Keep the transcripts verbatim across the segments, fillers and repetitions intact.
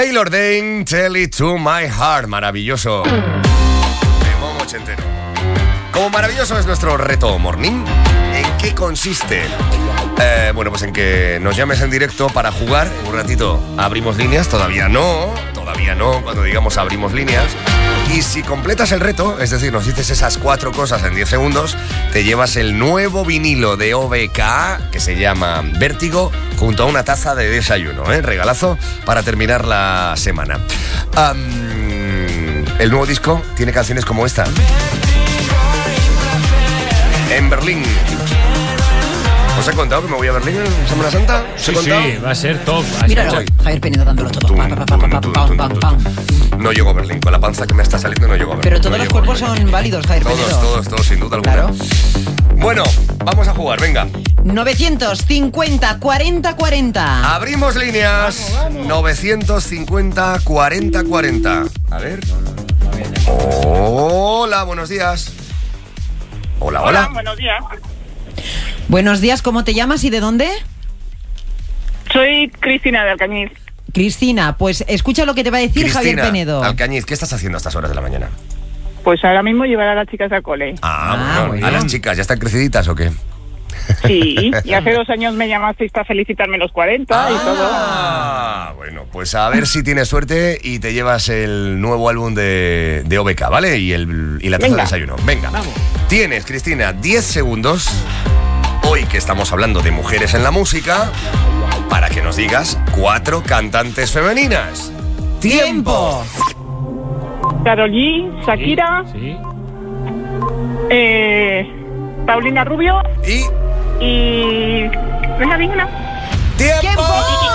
Taylor Dane, Tell It To My Heart. Maravilloso. Temón ochentero. Como maravilloso es nuestro reto morning, ¿en qué consiste? Eh, bueno, pues en que nos llames en directo para jugar. En un ratito abrimos líneas. Todavía no, todavía no, cuando digamos abrimos líneas. Y si completas el reto, es decir, nos dices esas cuatro cosas en diez segundos, te llevas el nuevo vinilo de O B K, que se llama Vértigo, junto a una taza de desayuno, ¿eh? Regalazo para terminar la semana. Um, el nuevo disco tiene canciones como esta. En Berlín. ¿Os he contado que me voy a Berlín en Semana Santa? ¿Os he Sí, contado? sí, va a ser top. Míralo, Javier Penedo dándolo todo. Pa, pa, pa, pa, pa, pam, pam, pam. No llego a Berlín, con la panza que me está saliendo no llego a Berlín. Pero todos No los llego a cuerpos Berlín. son válidos, Javier Todos, Penedo. todos, todos, sin duda alguna. Claro. Bueno, vamos a jugar, venga. novecientos cincuenta cuarenta cuarenta. Abrimos líneas. novecientos cincuenta cuarenta cuarenta. A ver. Hola, buenos días. Hola, hola. Hola, buenos días. Buenos días, ¿cómo te llamas y de dónde? Soy Cristina de Alcañiz. Cristina, pues escucha lo que te va a decir Javier Cristina, Penedo. Alcañiz, ¿qué estás haciendo a estas horas de la mañana? Pues ahora mismo llevar a las chicas al cole. Ah, Ah, bueno. muy ¿A bien. las chicas ya están creciditas o qué? Sí, y hace dos años me llamasteis para felicitarme los cuarenta y todo. Ah, bueno, pues a ver si tienes suerte y te llevas el nuevo álbum de, de O B K, ¿vale? Y, el, y la taza de Venga. desayuno. Venga. Vamos. Tienes, Cristina, diez segundos, hoy que estamos hablando de mujeres en la música, para que nos digas cuatro cantantes femeninas. ¡Tiempo! Karol G, Shakira, Sí. eh, Paulina Rubio Y... y... Venga, venga. ¡Tiempo! ¡Tiempo!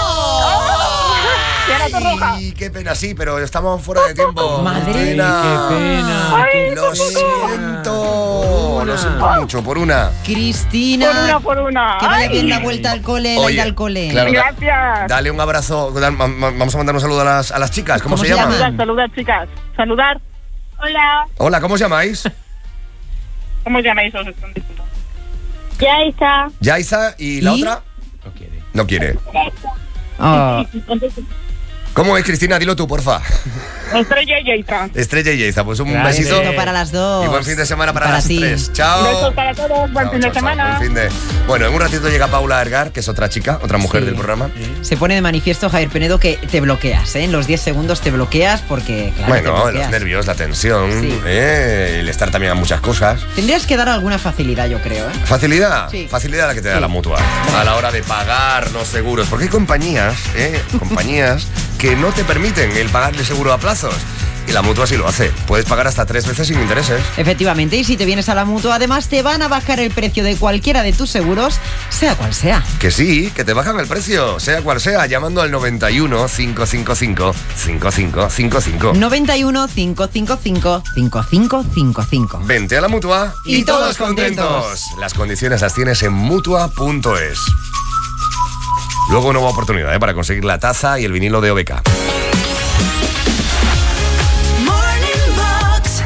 Y Ana Torroja. Ay, qué pena, sí, pero estamos fuera de tiempo. Madre. Cristina. Qué pena. qué Lo pena. siento, lo siento mucho, por una. Cristina. Por una, por una. Que vaya Ay. bien la vuelta al cole, la Oye, ida al cole. claro. Gracias. Dale un abrazo, da- ma- ma- vamos a mandar un saludo a las, a las chicas. ¿Cómo, ¿Cómo se, se llaman? llaman? Saludar, saludar, chicas. Saludar. Hola. Hola, ¿cómo os llamáis? ¿Cómo os llamáis? Os están diciendo. Ya está. Yaiza, ¿y la ¿Y? otra? No quiere. No quiere. Oh, ¿Cómo es, Cristina? Dilo tú, porfa. Estrella y Yaiza. Estrella y Yaiza, pues un Grande. besito. besito para las dos. Y buen fin de semana para, Para las ti. tres. Chao. Besos para todos. Buen Chao, fin de chao, chao. semana. Buen fin de... Bueno, en un ratito llega Paula Ergar, que es otra chica, otra mujer Sí. del programa. Se pone de manifiesto, Javier Penedo, que te bloqueas, ¿eh? En los diez segundos te bloqueas porque, claro, te Bueno, los bloqueas. nervios, la tensión, Sí. eh, el estar también a muchas cosas. Tendrías que dar alguna facilidad, yo creo, ¿eh? Facilidad, Sí. facilidad la que te da Sí. la mutua a la hora de pagar los seguros. Porque hay compañías, eh, compañías que no te permiten el pagar el seguro a plazos. Y la mutua sí lo hace. Puedes pagar hasta tres veces sin intereses. Efectivamente, y si te vienes a la mutua, además te van a bajar el precio de cualquiera de tus seguros, sea cual sea. Que sí, que te bajan el precio, sea cual sea, llamando al noventa y uno, cinco cinco cinco, cinco cinco cinco cinco. noventa y uno, cinco cinco cinco, cinco cinco cinco cinco. Vente a la mutua Y todos contentos. Las condiciones las tienes en mutua punto es. Luego nueva oportunidad ¿eh? para conseguir la taza y el vinilo de O B K. Morning Box.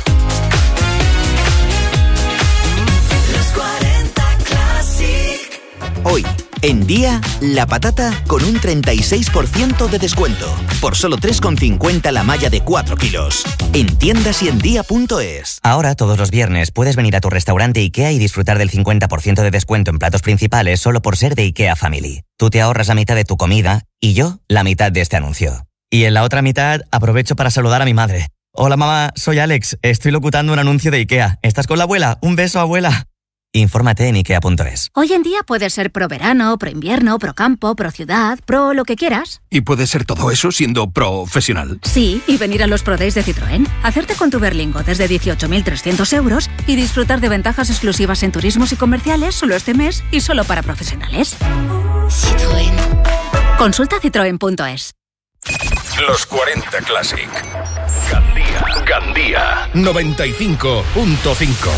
Los cuarenta Classic. Hoy, en Día, la patata con un treinta y seis por ciento de descuento. Por solo tres con cincuenta la malla de cuatro kilos. En tiendas y en día punto es. Ahora, todos los viernes, puedes venir a tu restaurante IKEA y disfrutar del cincuenta por ciento de descuento en platos principales solo por ser de IKEA Family. Tú te ahorras la mitad de tu comida y yo la mitad de este anuncio. Y en la otra mitad, aprovecho para saludar a mi madre. Hola mamá, soy Alex, estoy locutando un anuncio de IKEA. ¿Estás con la abuela? Un beso, abuela. Infórmate en ikea punto es. Hoy en día puedes ser pro verano, pro invierno, pro campo, pro ciudad, pro lo que quieras. ¿Y puede ser todo eso siendo profesional? Sí, y venir a los Pro Days de Citroën, hacerte con tu Berlingo desde dieciocho mil trescientos euros y disfrutar de ventajas exclusivas en turismos y comerciales solo este mes y solo para profesionales. Citroën. Consulta citroen punto es. Los cuarenta Classic. Gandía. Gandía. noventa y cinco punto cinco.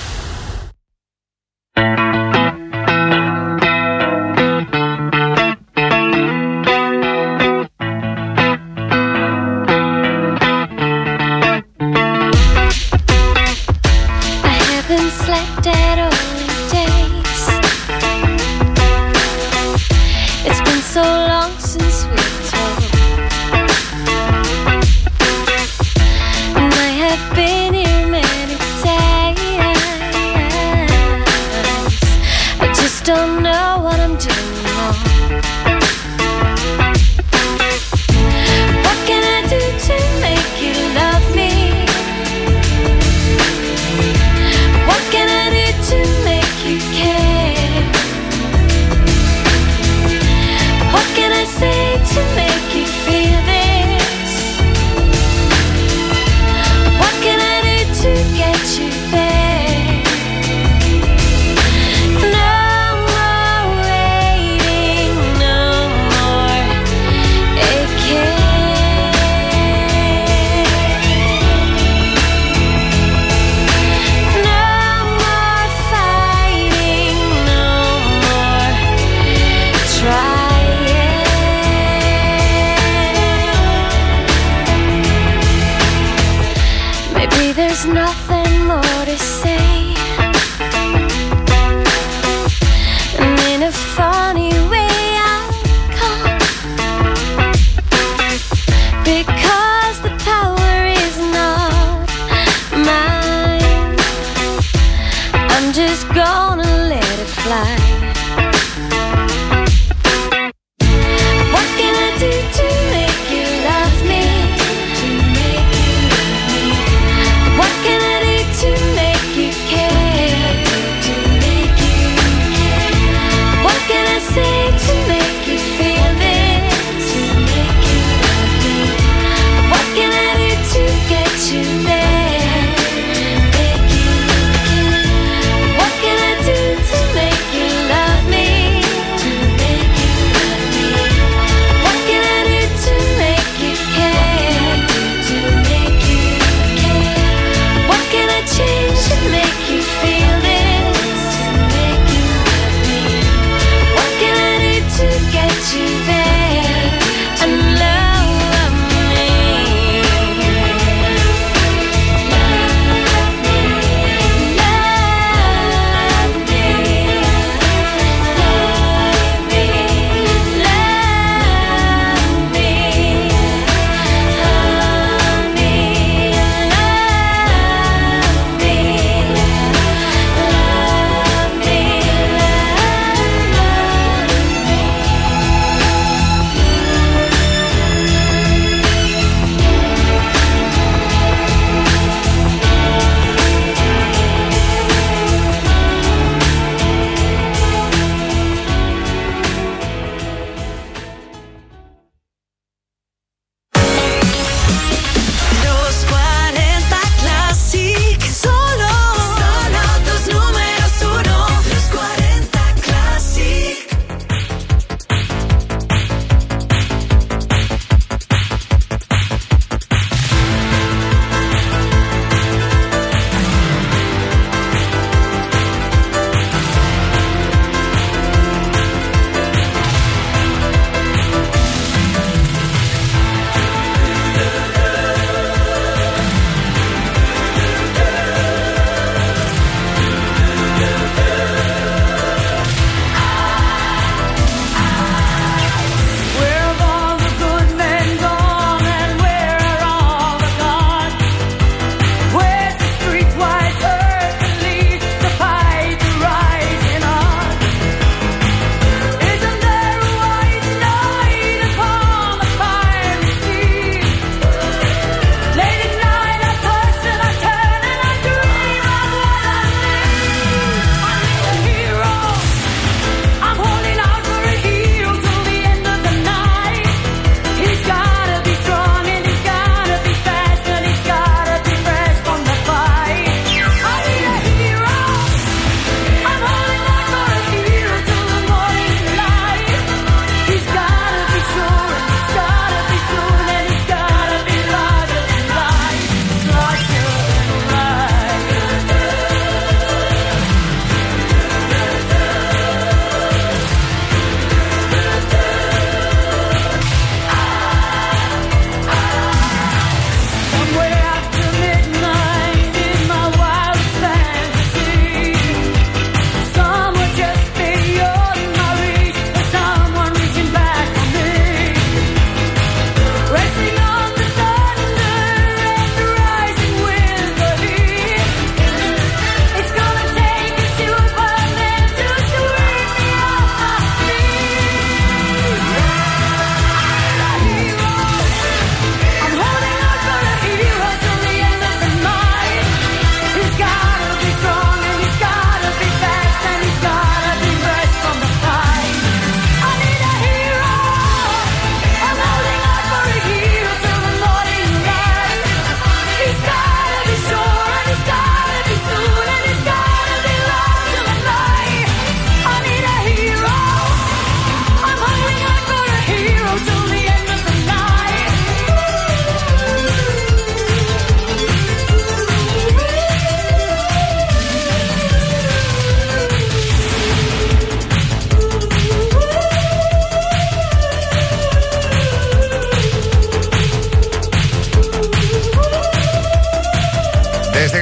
I haven't slept at all days. It's been so long since we've talked. don't know what I'm doing wrong. What can I do to make you love me? What can I do to make you care? What can I say to make you feel this? What can I do to get you there? No more waiting, no more aching. No more fighting, no more trying. Maybe there's nothing more to say, and in a funny way I'll come, because the power is not mine. I'm just gonna let it fly. What can I do to make you love me? To make you love me. What can I do to make you care?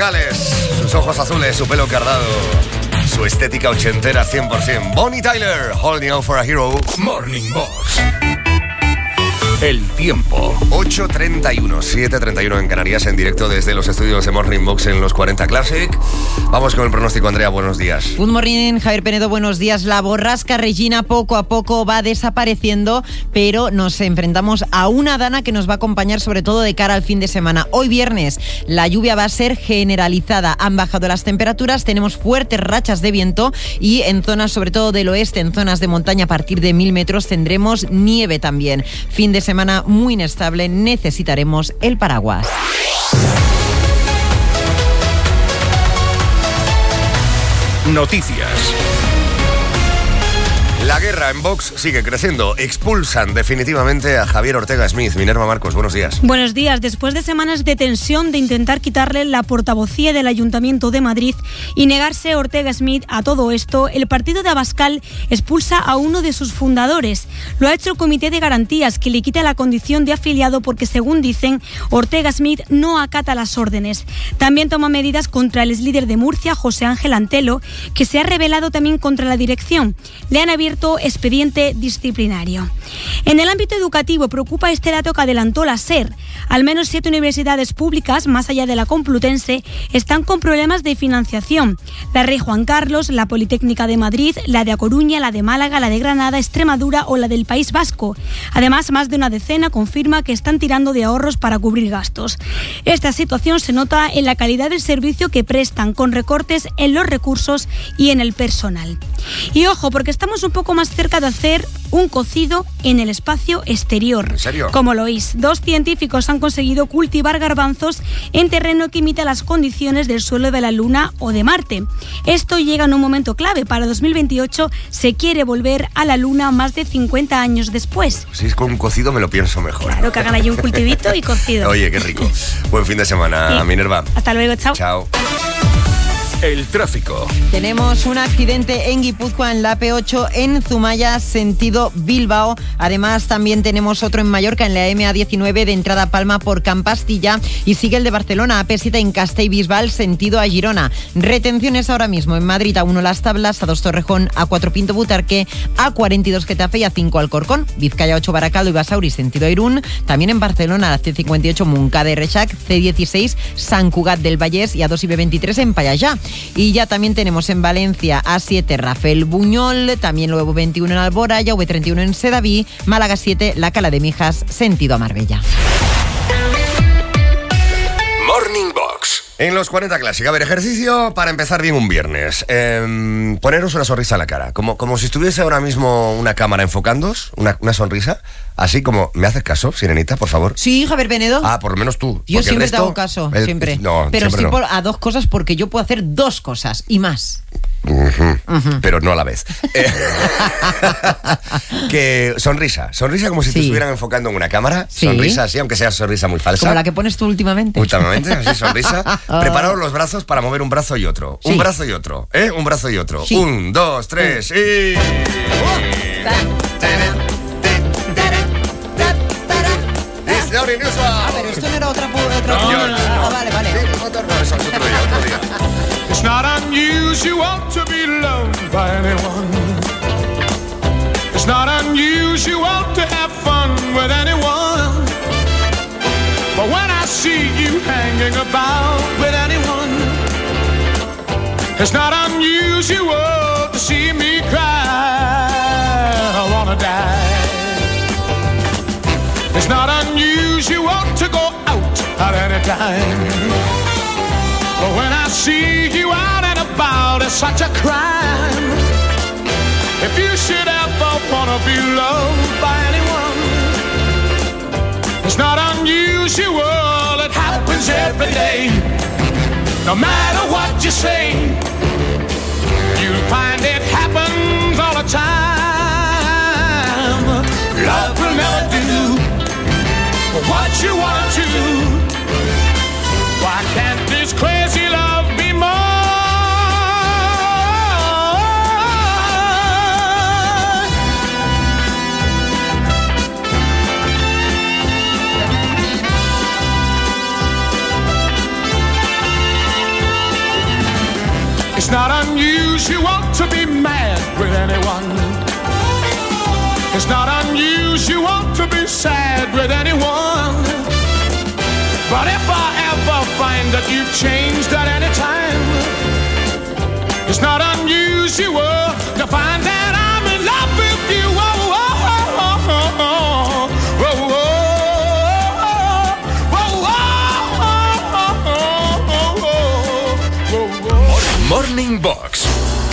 Gales, sus ojos azules, su pelo cardado, su estética ochentera cien por ciento. Bonnie Tyler, Holding Out for a Hero. Morning Box. El tiempo. ocho treinta y uno, siete treinta y uno en Canarias, en directo desde los estudios de Morning Box en los cuarenta Classic. Vamos con el pronóstico, Andrea, buenos días. Good morning, Javier Penedo, buenos días. La borrasca Regina poco a poco va desapareciendo, pero nos enfrentamos a una dana que nos va a acompañar sobre todo de cara al fin de semana. Hoy viernes la lluvia va a ser generalizada. Han bajado las temperaturas, tenemos fuertes rachas de viento y en zonas sobre todo del oeste, en zonas de montaña a partir de mil metros tendremos nieve también. Fin de semana semana muy inestable, necesitaremos el paraguas. Noticias. La guerra en Vox sigue creciendo. Expulsan definitivamente a Javier Ortega Smith. Minerva Marcos, buenos días. Buenos días. Después de semanas de tensión de intentar quitarle la portavocía del Ayuntamiento de Madrid y negarse Ortega Smith a todo esto, el partido de Abascal expulsa a uno de sus fundadores. Lo ha hecho el Comité de Garantías, que le quita la condición de afiliado porque, según dicen, Ortega Smith no acata las órdenes. También toma medidas contra el exlíder de Murcia, José Ángel Antelo, que se ha rebelado también contra la dirección. Le han abierto expediente disciplinario. En el ámbito educativo preocupa este dato que adelantó la SER. Al menos siete universidades públicas, más allá de la Complutense, están con problemas de financiación. La Rey Juan Carlos, la Politécnica de Madrid, la de A Coruña, la de Málaga, la de Granada, Extremadura o la del País Vasco. Además, más de una decena confirma que están tirando de ahorros para cubrir gastos. Esta situación se nota en la calidad del servicio que prestan, con recortes en los recursos y en el personal. Y ojo, porque estamos un poco más cerca de hacer un cocido en el espacio exterior. ¿En serio? Como lo oís, dos científicos han conseguido cultivar garbanzos en terreno que imita las condiciones del suelo de la Luna o de Marte. Esto llega en un momento clave. Para dos mil veintiocho se quiere volver a la Luna más de cincuenta años después. Si es con un cocido me lo pienso mejor. Claro, que hagan allí un cultivito y cocido. Oye, qué rico. Buen fin de semana, Sí. Minerva. Hasta luego, chao. Chao. El tráfico. Tenemos un accidente en Guipúzcoa, en la A P ocho, en Zumaya, sentido Bilbao. Además, también tenemos otro en Mallorca, en la M A diecinueve, de entrada a Palma por Campastilla. Y sigue el de Barcelona, A P siete, en Castellbisbal, sentido a Girona. Retenciones ahora mismo en Madrid, A uno Las Tablas, A dos Torrejón, A cuatro Pinto Butarque, A cuarenta y dos Getafe y A cinco Alcorcón. Vizcaya ocho Baracaldo y Basauri, sentido a Irún. También en Barcelona, la C cincuenta y ocho Montcada y Reixac, C dieciséis Sant Cugat del Vallès y A dos y B veintitrés en Payallá. Y ya también tenemos en Valencia A siete Rafael Buñol, también luego veintiuno en Alboraya, V treinta y uno en Sedaví, Málaga siete La Cala de Mijas, sentido a Marbella. Morning Box. En los cuarenta Classic, a ver, ejercicio para empezar bien un viernes. Eh, poneros una sonrisa en la cara, como, como si estuviese ahora mismo una cámara enfocándoos, una, una sonrisa, así como, ¿me haces caso, Sirenita, por favor? Sí, Javier Penedo. Ah, por lo menos tú. Yo porque siempre el te resto, hago caso, eh, siempre. No, Pero siempre sí no. por, a dos cosas, porque yo puedo hacer dos cosas y más. Uh-huh. Uh-huh. Pero no a la vez. Eh, que sonrisa, sonrisa como si Sí. te estuvieran enfocando en una cámara. Sí. Sonrisa así, aunque sea sonrisa muy falsa. Como la que pones tú últimamente. Últimamente, así, sonrisa. Preparaos los brazos para mover un brazo y otro. Sí. Un brazo y otro, ¿eh? Un brazo y otro. Sí. Un, dos, tres y... It's not unusual. Ah, pero esto no era otra... otra No, no, no. Ah, vale, vale. Sí, otro no, eso es otro día, otro día. It's not unusual to be loved by anyone. It's not unusual to have fun with anyone. But when I see you hanging about with anyone, it's not unusual to see me cry. I wanna die. It's not unusual to go out at any time. But when I see you out and about, it's such a crime. If you should ever wanna be loved by anyone, it's not unusual, it happens every day. No matter what you say, you'll find it happens all the time. Love will never do what you wanna do. Why can't this crazy love be more? not unusual to be mad with anyone. It's not unusual to be sad with anyone. But if I ever find that you've changed at any time, it's not unusual to find that I'm in love with you. Oh, oh, oh, oh, oh, oh, oh, oh, oh. Morning Box.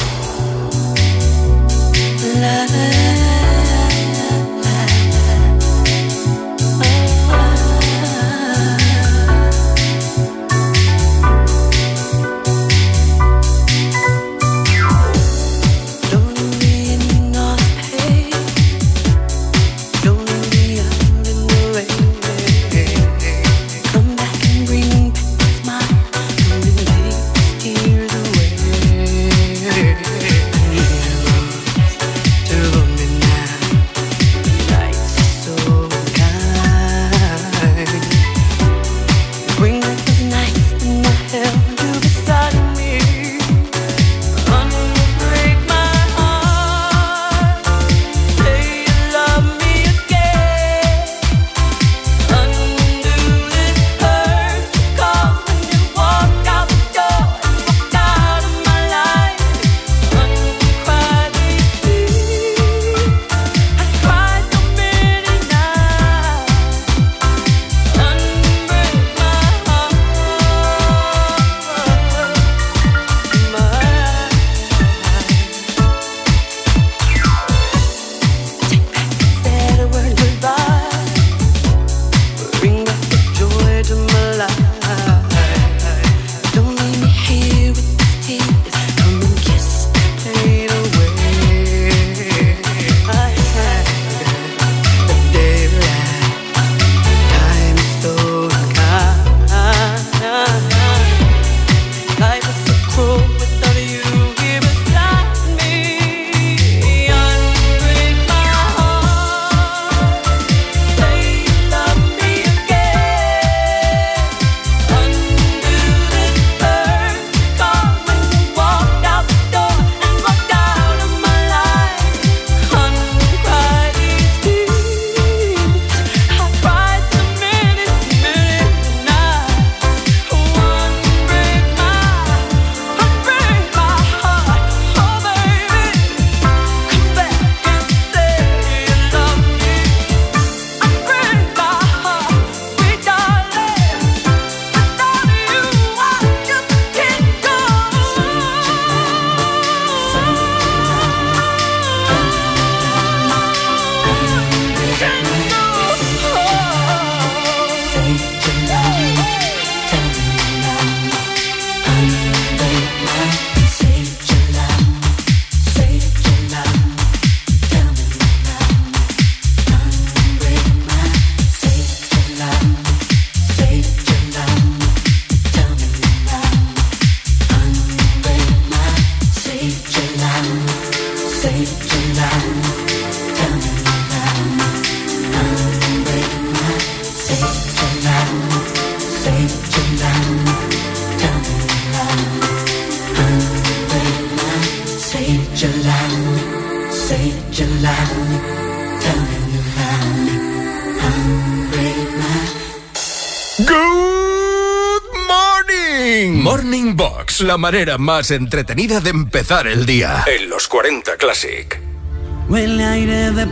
Good morning. Morning Box, la manera más entretenida de empezar el día. En los cuarenta Classic. Huele aire de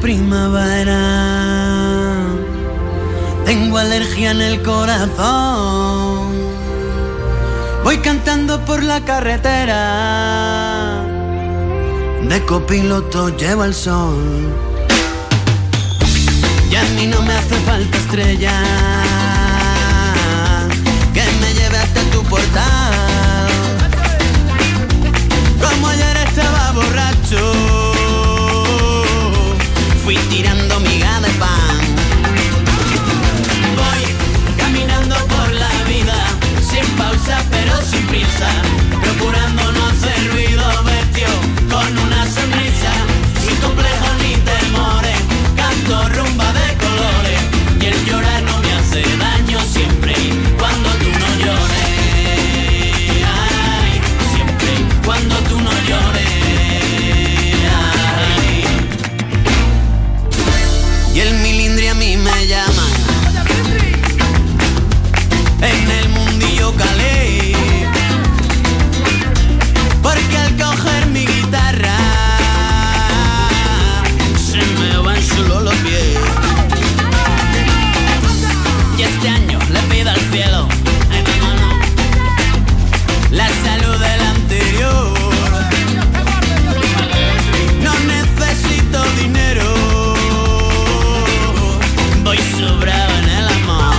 primavera. Tengo alergia en el corazón. Voy cantando por la carretera. De copiloto llevo el sol. Y a mí no me hace falta estrella que me lleve hasta tu portal. Como ayer estaba borracho, fui tirando miga de pan. Voy caminando por la vida, sin pausa pero sin prisa, procurando no hacer ruido, vestido con una sonrisa, sin complejos ni temores, canto rumba de colores, y el llorar no me hace daño siempre y cuando tú no llores. Ay, siempre y cuando interior. No necesito dinero, voy sobrado en el amor.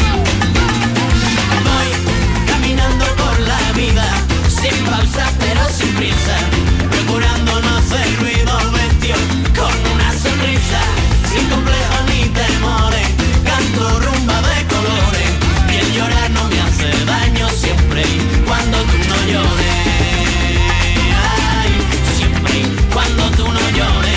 Voy caminando por la vida, sin pausa pero sin prisa, procurando no hacer ruido, vestido con una sonrisa, sin complejo ni temores, canto rumba de colores, y el llorar no me hace daño siempre y cuando tú no llores. Ay, siempre y cuando tú no llores.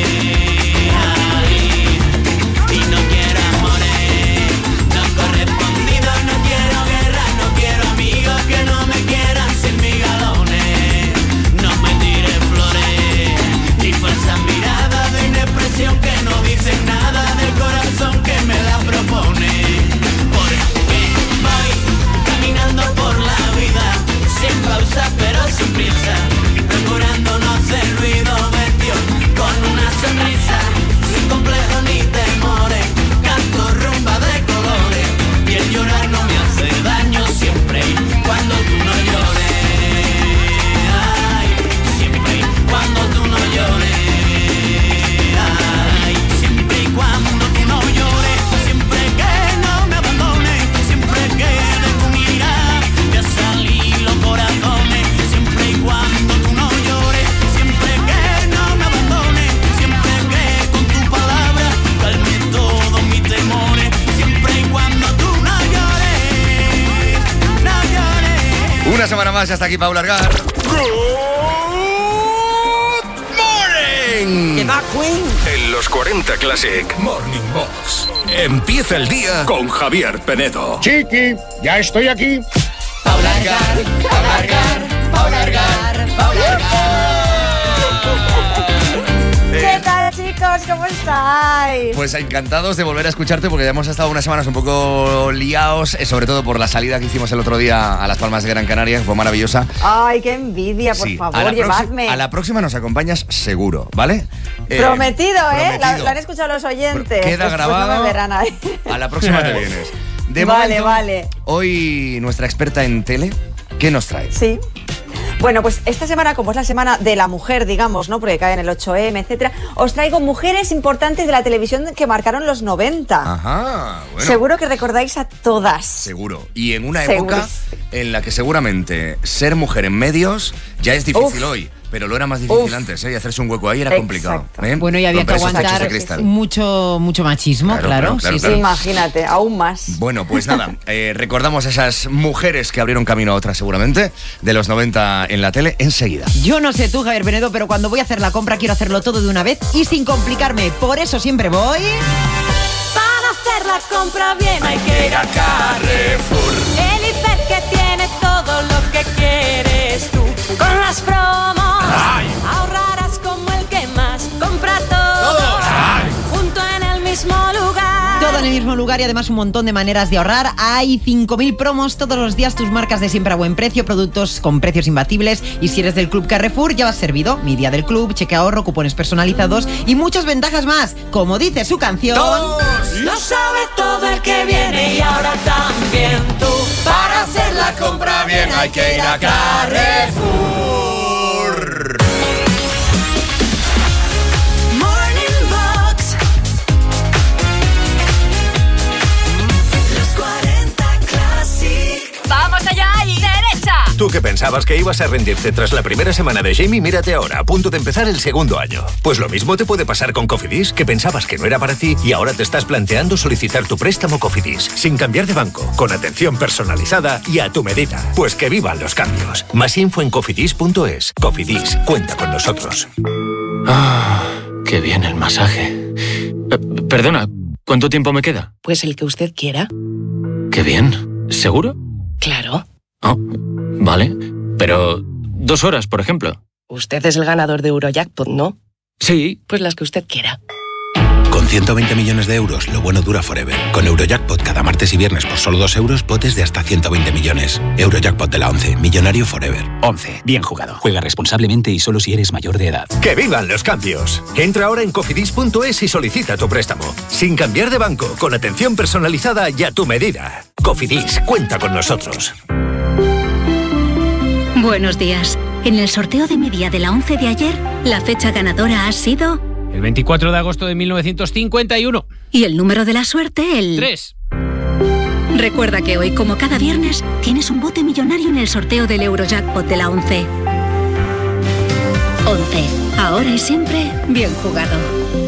Ay, y no quiero amores no correspondidos, no quiero guerra, no quiero amigos que no me quieran sin mis galones. No me tires flores ni falsas miradas de inexpresión que no dicen nada del corazón que me la propone. Porque voy caminando por la vida, sin pausa pero sin prisa, procurando no hacer ruido, vestido con una sonrisa, sin complejo ni temores, canto rumba de colores, y el llorar no me hace daño siempre y cuando tú no llores. Ay, siempre y cuando tú no llores. Ay, siempre y cuando tú no llores, siempre que no me abandones, siempre que de tu mirada ya salí los corazones, siempre y cuando tú no llores, siempre que no me abandones, siempre que con tu palabra calme todos mis temores, siempre y cuando tú no llores, no llores. Una semana más, ya está aquí Paula Argar. ¡Morning! ¡Que va, Queen! En los cuarenta Classic Morning Box. Empieza el día con Javier Penedo. Chiqui, ya estoy aquí. Paula Argar, Paula Argar, Paula Argar, Paula Argar. ¿Qué tal, chicos? ¿Cómo estáis? Pues encantados de volver a escucharte porque ya hemos estado unas semanas un poco liados, eh, sobre todo por la salida que hicimos el otro día a Las Palmas de Gran Canaria, que fue maravillosa. Ay, qué envidia, por Sí, favor, a la llevadme. proxi- A la próxima nos acompañas seguro, ¿vale? Eh, Prometido, ¿eh? La, prometido. lo han escuchado los oyentes. Queda Pues- pues grabado. no me verán ahí. A la próxima te vienes. De Vale, momento, vale. Hoy nuestra experta en tele, ¿qué nos trae? Sí. Bueno, pues esta semana, como es la semana de la mujer, digamos, ¿no? Porque cae en el ocho eme, etcétera, os traigo mujeres importantes de la televisión que marcaron los noventa. Ajá, bueno. Seguro que recordáis a todas. Seguro. Y en una Seguro. época en la que seguramente ser mujer en medios ya es difícil Uf. hoy. Pero lo era más difícil Uf. antes, ¿eh? Y hacerse un hueco ahí era Exacto. complicado. ¿eh? Bueno, y había que Romper esos techos de aguantar cristal. mucho, mucho machismo, Claro, claro. claro, claro, sí, claro. sí. Imagínate, aún más. Bueno, pues nada, eh, recordamos a esas mujeres que abrieron camino a otras seguramente, de los noventa en la tele, enseguida. Yo no sé tú, Javier Penedo, pero cuando voy a hacer la compra quiero hacerlo todo de una vez y sin complicarme. Por eso siempre voy... Para hacer la compra bien hay que ir a Carrefour. El Hiper que tiene todo lo que quieres tú. Con las promos ahorrarás como el que más compra todo. Junto en el mismo lugar. Todo en el mismo lugar y además un montón de maneras de ahorrar. Hay cinco mil promos todos los días, tus marcas de siempre a buen precio, productos con precios imbatibles. Y si eres del Club Carrefour, ya vas servido. Mi día del club, cheque ahorro, cupones personalizados y muchas ventajas más. Como dice su canción... Lo sabe todo el que viene y ahora también tú. Para hacer la compra bien hay que ir a Carrefour. Morning Box. Los cuarenta Classic. ¡Vamos allá y derecha! Tú que pensabas que ibas a rendirte tras la primera semana de Jamie, mírate ahora, a punto de empezar el segundo año. Pues lo mismo te puede pasar con Cofidis, que pensabas que no era para ti y ahora te estás planteando solicitar tu préstamo Cofidis, sin cambiar de banco, con atención personalizada y a tu medida. Pues que vivan los cambios. Más info en cofidis punto es. Cofidis, cuenta con nosotros. Ah, qué bien el masaje. Eh, perdona, ¿cuánto tiempo me queda? Pues el que usted quiera. Qué bien. ¿Seguro? Claro. Oh, vale. Pero dos horas, por ejemplo. Usted es el ganador de Eurojackpot, ¿no? Sí. Pues las que usted quiera. Con ciento veinte millones de euros, lo bueno dura forever. Con Eurojackpot cada martes y viernes por solo dos euros, potes de hasta ciento veinte millones. Eurojackpot de la once, millonario forever. once. Bien jugado. Juega responsablemente y solo si eres mayor de edad. ¡Que vivan los cambios! Entra ahora en cofidis punto es y solicita tu préstamo. Sin cambiar de banco, con atención personalizada y a tu medida. Cofidis, cuenta con nosotros. Buenos días. En el sorteo de mi día de la once de ayer, la fecha ganadora ha sido... El veinticuatro de agosto de mil novecientos cincuenta y uno. Y el número de la suerte, el... tres. Recuerda que hoy, como cada viernes, tienes un bote millonario en el sorteo del Eurojackpot de la once. once. Ahora y siempre, bien jugado.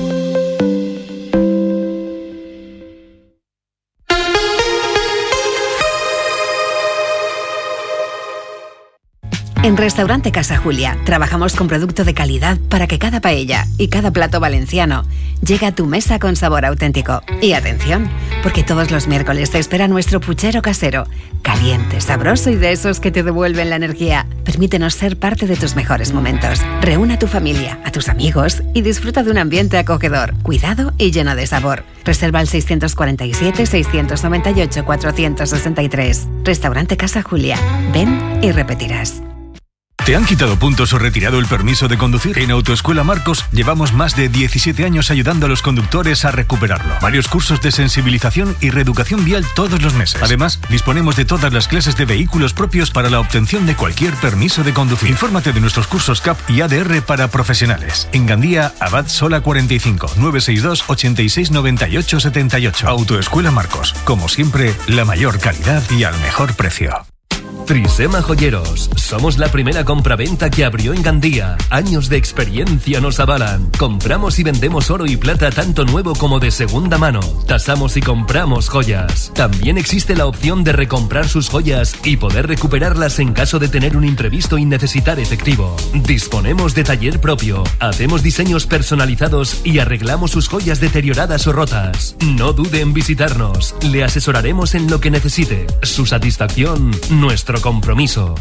En Restaurante Casa Julia trabajamos con producto de calidad para que cada paella y cada plato valenciano llegue a tu mesa con sabor auténtico. Y atención, porque todos los miércoles te espera nuestro puchero casero, caliente, sabroso y de esos que te devuelven la energía. Permítenos ser parte de tus mejores momentos. Reúna a tu familia, a tus amigos y disfruta de un ambiente acogedor, cuidado y lleno de sabor. Reserva al seiscientos cuarenta y siete, seiscientos noventa y ocho, cuatrocientos sesenta y tres. Restaurante Casa Julia. Ven y repetirás. ¿Te han quitado puntos o retirado el permiso de conducir? En Autoescuela Marcos llevamos más de diecisiete años ayudando a los conductores a recuperarlo. Varios cursos de sensibilización y reeducación vial todos los meses. Además, disponemos de todas las clases de vehículos propios para la obtención de cualquier permiso de conducir. Infórmate de nuestros cursos C A P y A D R para profesionales. En Gandía, Abad Sola cuarenta y cinco, nueve seis dos, ochenta y seis, noventa y ocho, setenta y ocho. Autoescuela Marcos. Como siempre, la mayor calidad y al mejor precio. Trisema Joyeros. Somos la primera compraventa que abrió en Gandía. Años de experiencia nos avalan. Compramos y vendemos oro y plata tanto nuevo como de segunda mano. Tasamos y compramos joyas. También existe la opción de recomprar sus joyas y poder recuperarlas en caso de tener un imprevisto y necesitar efectivo. Disponemos de taller propio. Hacemos diseños personalizados y arreglamos sus joyas deterioradas o rotas. No dude en visitarnos. Le asesoraremos en lo que necesite. Su satisfacción, nuestro compromiso.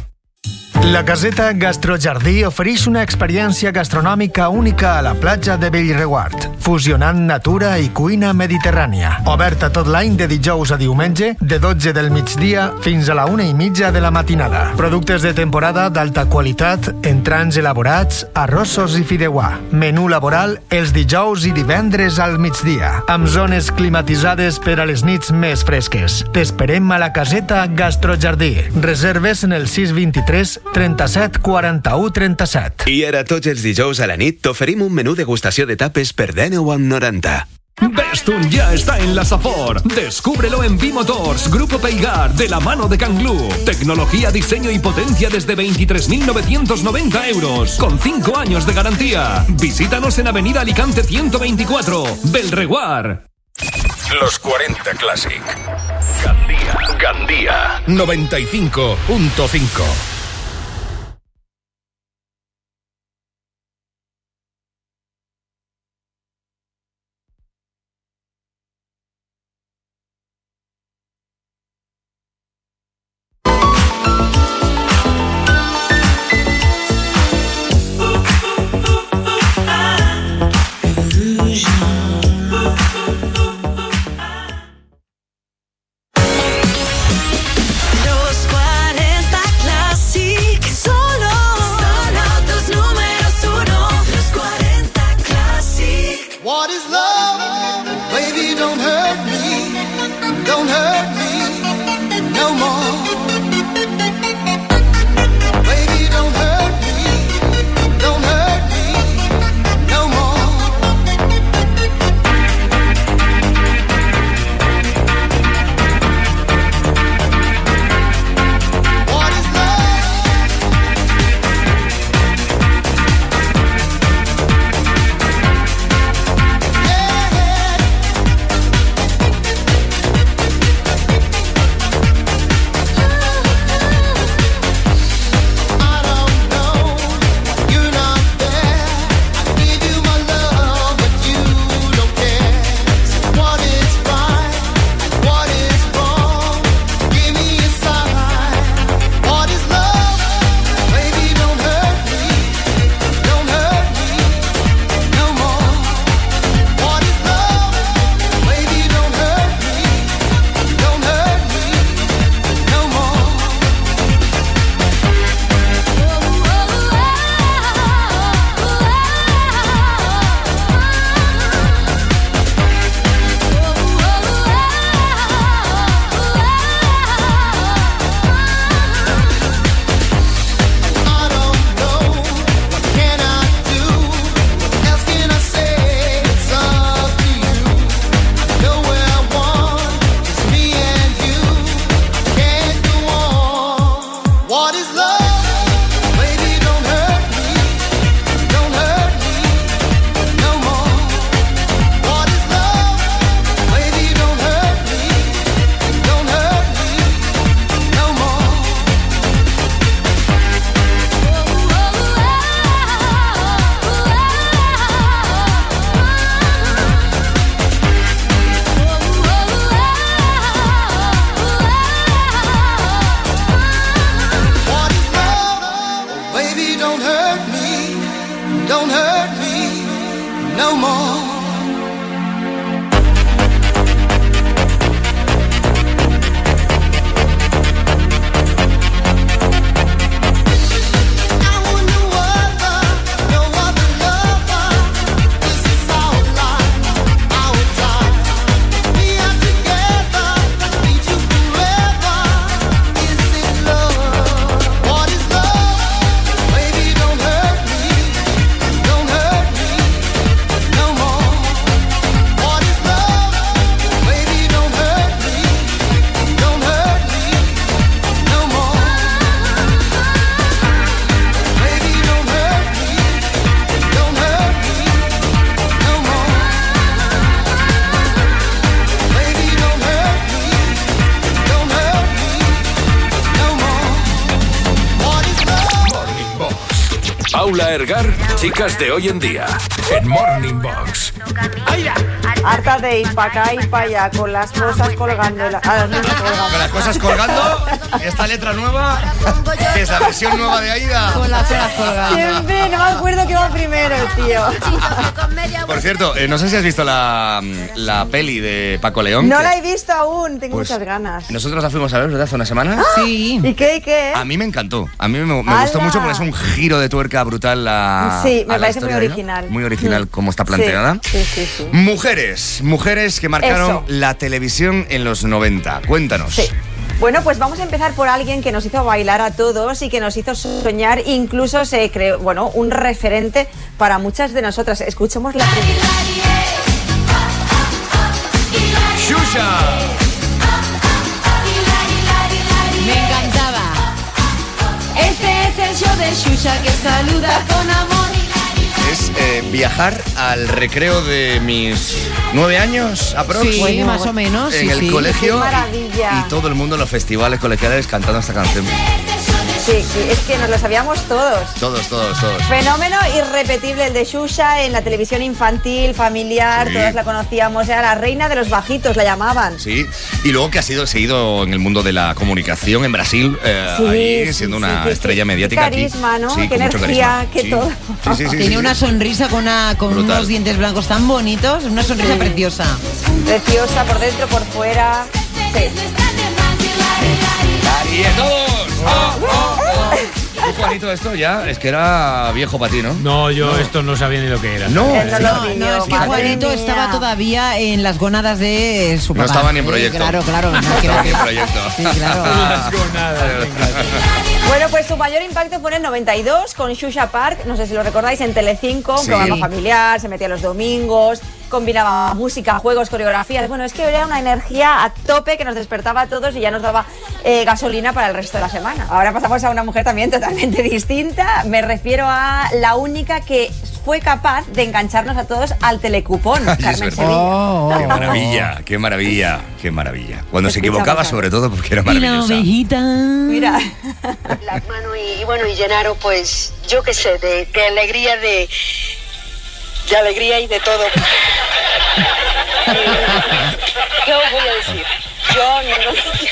La caseta Gastrojardí ofereix una experiència gastronòmica única a la platja de Bellreguard, fusionant natura i cuina mediterrània. Oberta tot l'any de dijous a diumenge, de dotze del migdia fins a la una i mitja de la matinada. Productes de temporada d'alta qualitat, entrants elaborats, arrossos i fideuà. Menú laboral els dijous i divendres al migdia, amb zones climatitzades per a les nits més fresques. T'esperem a la caseta Gastrojardí. Reserves en el sis vint-i-tres trenta-set quaranta-u trenta-set. I ara tots els dijous a la nit t'oferim un menú degustació de tapes per dènou amb noranta. Bestun ya está en la Safor. Descúbrelo en B-Motors, Grupo Peigar, de la mano de Canglú. Tecnología, diseño y potencia desde veintitrés mil novecientos noventa euros, con cinco años de garantía. Visítanos en Avenida Alicante ciento veinticuatro, Belreguard. Los cuarenta Classic. Gandía. Gandía. noventa y cinco punto cinco. Los cuarenta Classic. don't hurt me, don't hurt me no more. Paula Ergar, chicas de hoy en día, en Morning Box. Harta de ir para acá y para allá con las cosas colgando. La... Ah, no, no, colgando. Con las cosas colgando, esta letra nueva es la versión nueva de Aida. Con las cosas colgando. Siempre, no me acuerdo qué va primero, tío. Por cierto, eh, no sé si has visto la, la peli de Paco León. No que... la he visto aún, tengo pues, muchas ganas. Nosotros la fuimos a ver, ¿verdad? Hace una semana. Sí. ¿Y qué, y qué? A mí me encantó. A mí me, me gustó mucho porque es un giro de tuerca brutal. La, sí, me a la parece muy historia, original. ¿no? Muy original sí. como está planteada. Sí, sí, sí, sí. Mujeres, mujeres que marcaron Eso. la televisión en los noventa. Cuéntanos. Sí. Bueno, pues vamos a empezar por alguien que nos hizo bailar a todos y que nos hizo soñar, incluso se creó, bueno, un referente para muchas de nosotras. Escuchemos la primera. ¡Xuxa! Me encantaba. Este es el show de Xuxa que saluda con amor. Es eh, viajar al recreo de mis nueve años, aprox. Sí, bueno, más o menos. En sí, el sí. colegio. ¡Qué maravilla! Y todo el mundo en los festivales colegiales cantando esta canción. Sí, sí, es que nos lo sabíamos todos. Todos, todos, todos. Fenómeno irrepetible el de Xuxa en la televisión infantil, familiar, Sí. todas la conocíamos, era la reina de los bajitos, la llamaban. Sí, y luego que ha sido seguido en el mundo de la comunicación en Brasil, eh, Sí, ahí sí, siendo sí, una qué- estrella qué mediática carisma, aquí. ¿no? Sí, Qué con mucho energía, carisma. qué Sí. todo. Sí, sí, sí, Tiene sí, una sí. sonrisa con, una, con Brutal. unos dientes blancos tan bonitos, una sonrisa Sí. preciosa. Preciosa por dentro, por fuera. Sí. ¡Y a todos! ¡Oh, oh, oh! ¿Tú, Juanito, esto ya? Es que era viejo para ti, ¿no? No, yo esto no sabía ni lo que era. No. Él no lo No, vivió, no, es que madre Juanito mía. estaba todavía en las gónadas de su No papá. estaba ni en Eh, proyecto. Claro, claro. No, No que estaba no. ni en proyecto. Sí, claro. Las gonadas, venga. Bueno, pues su mayor impacto fue en el noventa y dos con Xuxa Park, no sé si lo recordáis, en Telecinco, un Sí. programa familiar, se metía los domingos, combinaba música, juegos, coreografías. Bueno, es que era una energía a tope que nos despertaba a todos y ya nos daba eh, gasolina para el resto de la semana. Ahora pasamos a una mujer también totalmente distinta. Me refiero a la única que fue capaz de engancharnos a todos al telecupón, Ay, es Carmen verdad. Sevilla. Oh, ¡Qué maravilla! ¡Qué maravilla! ¡Qué maravilla! Cuando se Escuchamos equivocaba, a ver. sobre todo, porque era Y la maravillosa. ovejita. Mira. Las manos y, y bueno, y Llenaro, pues, yo qué sé, de, de alegría, de, de alegría y de todo. Eh, ¿Qué os voy a decir? Yo no...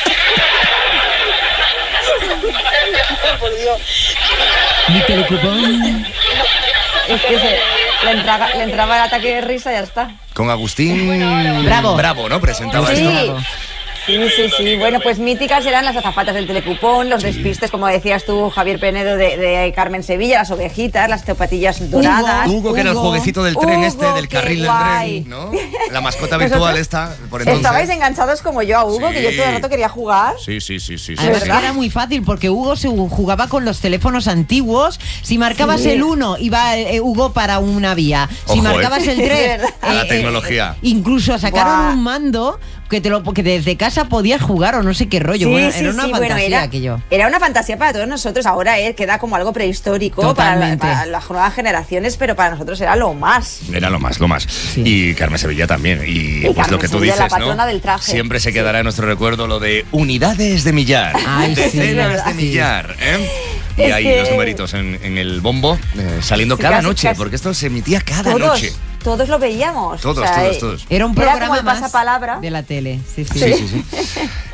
Por Dios. Mi telecupón. Es que se, le, entraba, le entraba el ataque de risa y ya está. Con Agustín Bravo. Bravo, ¿no? Presentaba Sí. esto. Sí, sí, sí. Bueno, pues míticas eran las azafatas del telecupón, los despistes, como decías tú, Javier Penedo, de, de Carmen Sevilla, las ovejitas, las zapatillas doradas. Hugo, que era el Hugo. jueguecito del tren Hugo, este, del qué carril guay. del tren, ¿no? La mascota virtual Nosotros esta, por entonces. Estabais enganchados como yo a Hugo, Sí. que yo todo el rato quería jugar. Sí, sí, sí, sí. sí, Además sí. que era muy fácil porque Hugo se jugaba con los teléfonos antiguos. Si marcabas Sí. el uno, iba eh, Hugo para una vía. Si Ojo, marcabas eh. el tres, Es La tecnología. incluso sacaron Buah. un mando que te lo que desde casa podías jugar o no sé qué rollo. Sí, Bueno, sí, era una sí, fantasía bueno, era, aquello. era una fantasía para todos nosotros. Ahora eh, queda como algo prehistórico para, la- Totalmente. para las nuevas generaciones, pero para nosotros era lo más. Era lo más, lo más. Y Carmen Sevilla también. Y, pues Carmen lo que tú Sevilla, dices, la patrona ¿no? del traje. Siempre se quedará en nuestro recuerdo lo de unidades de millar. Ay, sí, decenas verdad. de millar, ¿eh? Y Es ahí que- los numeritos en, en el bombo eh, saliendo Sí, cada casi, noche, casi. porque esto se emitía cada Todos, noche. todos lo veíamos. Todos, O sea, todos, eh, todos. Era un Era programa como el más pasapalabra. de la tele. Sí, sí. Sí, sí, sí.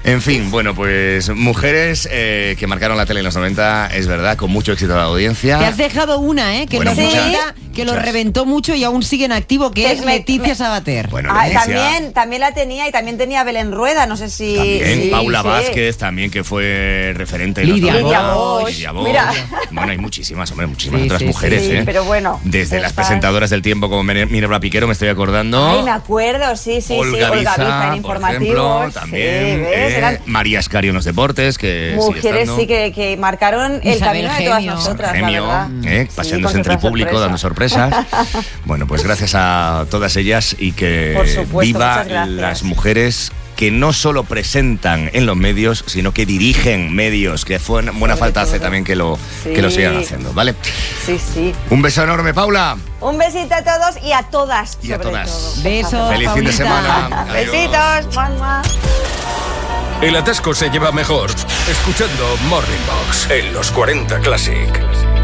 En fin, bueno, pues mujeres eh, que marcaron la tele en los noventa, es verdad, con mucho éxito de la audiencia. Te has dejado una, ¿eh? Que, Bueno, los muchas, noventa, que lo muchas. reventó mucho y aún sigue en activo, que Pues es me- Leticia me- Sabater. Bueno, Ah, Leticia. también, también la tenía y también tenía Belén Rueda, no sé si... También sí, Paula sí. Vázquez, también que fue referente en los Lidia noventa. Bosch. Lidia Bosch. Mira. Bueno, hay muchísimas, hombre, muchísimas Sí, otras sí, mujeres, Sí, ¿eh? pero bueno. Desde las está- presentadoras del tiempo como Mine- Minerva Piquero, me estoy acordando. Ay, me acuerdo, sí, sí, Olga sí. Biza, Olga Biza en por informativos. ejemplo, también. Sí, ¿ves? eh, Eran María Escario en los deportes, que sigue mujeres estando. sí que, que marcaron el Isabel camino de todas Gemio. nosotras, Gemio, la verdad. eh, Sí, paseándose con entre el sus público, dando sorpresas. Bueno, pues gracias a todas ellas y que Por supuesto, viva muchas gracias. las mujeres que no solo presentan en los medios, sino que dirigen medios, que fue buena Sobre falta hace todo. también que lo, Sí. que lo sigan haciendo, ¿vale? Sí, sí. Un beso enorme, Paula. Un besito a todos y a todas, Y a sobre todas. todo. Besos, Feliz fin de Paulita. semana. Adiós. Besitos. Mua, mua. El atasco se lleva mejor escuchando Morning Box en los cuarenta Classic.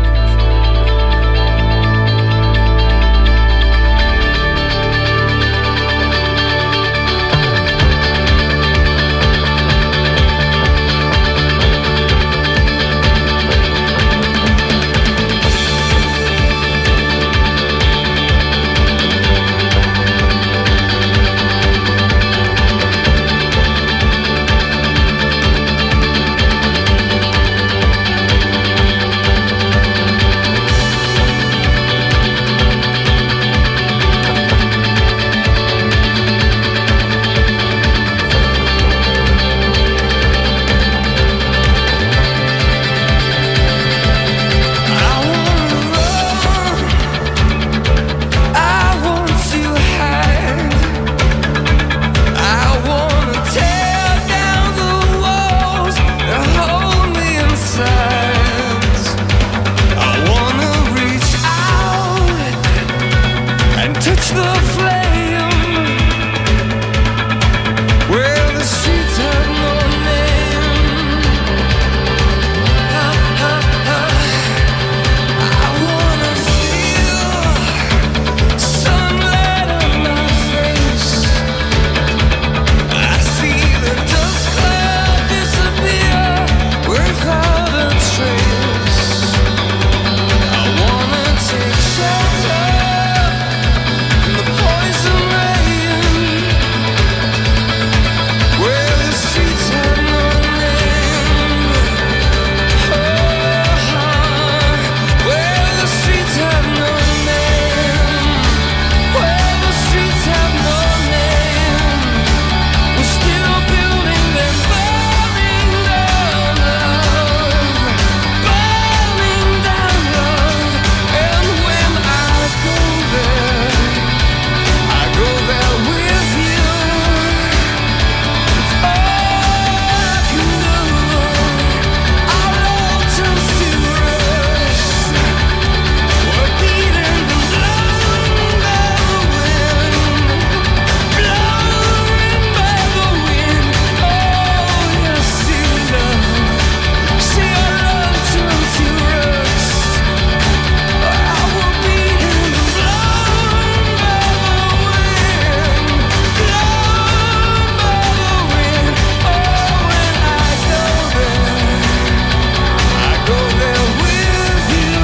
Touch the flame where the streets have no name. I, I, I wanna feel sunlight on my face. I see the dust cloud disappear without a trace. I wanna take shelter. The poison rain, where the streets have no name. Oh, where the streets have no name. Where the streets have no name. We're still building them, burning down love, burning down love. And when I go there, I go there with you. It's all I can do. Our love turns to rust. We're beaten and blown by the wind, blown by the wind. Oh, yes, see love, see our love turn to rust. I will beaten and blown by the wind, blown by the wind. Oh, when I go there, I go there with you.